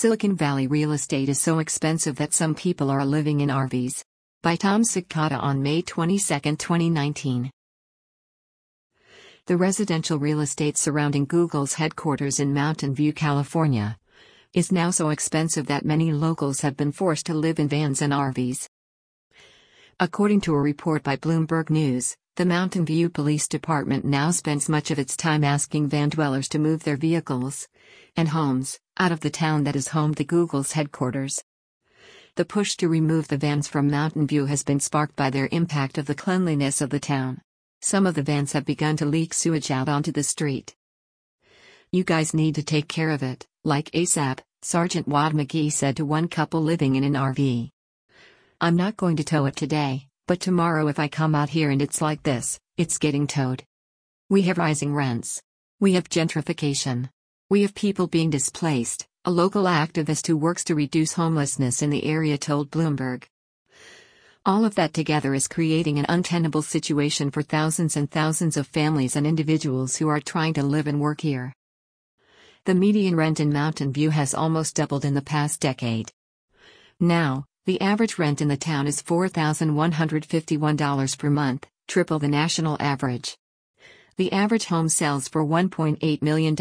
Silicon Valley real estate is so expensive that some people are living in RVs. By Tom Cicada on May 22, 2019. The residential real estate surrounding Google's headquarters in Mountain View, California, is now so expensive that many locals have been forced to live in vans and RVs. According to a report by Bloomberg News, the Mountain View Police Department now spends much of its time asking van dwellers to move their vehicles and homes out of the town that is home to Google's headquarters. The push to remove the vans from Mountain View has been sparked by their impact of the cleanliness of the town. Some of the vans have begun to leak sewage out onto the street. "You guys need to take care of it, like ASAP," Sergeant Wad McGee said to one couple living in an RV. "I'm not going to tow it today, but tomorrow if I come out here and it's like this, it's getting towed. We have rising rents. We have gentrification. We have people being displaced," a local activist who works to reduce homelessness in the area told Bloomberg. All of that together is creating an untenable situation for thousands and thousands of families and individuals who are trying to live and work here. The median rent in Mountain View has almost doubled in the past decade. Now, the average rent in the town is $4,151 per month, triple the national average. The average home sells for $1.8 million,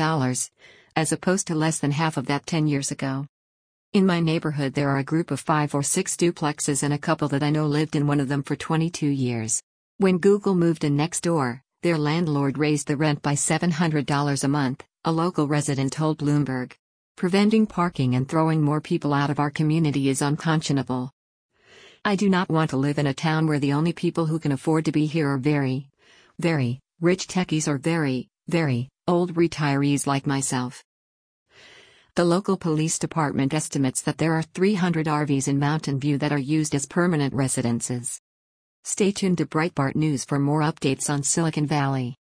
as opposed to less than half of that 10 years ago. In my neighborhood there are a group of 5 or 6 duplexes and a couple that I know lived in one of them for 22 years. When Google moved in next door, their landlord raised the rent by $700 a month, a local resident told Bloomberg. "Preventing parking and throwing more people out of our community is unconscionable. I do not want to live in a town where the only people who can afford to be here are very, very rich techies or very, very old retirees like myself." The local police department estimates that there are 300 RVs in Mountain View that are used as permanent residences. Stay tuned to Breitbart News for more updates on Silicon Valley.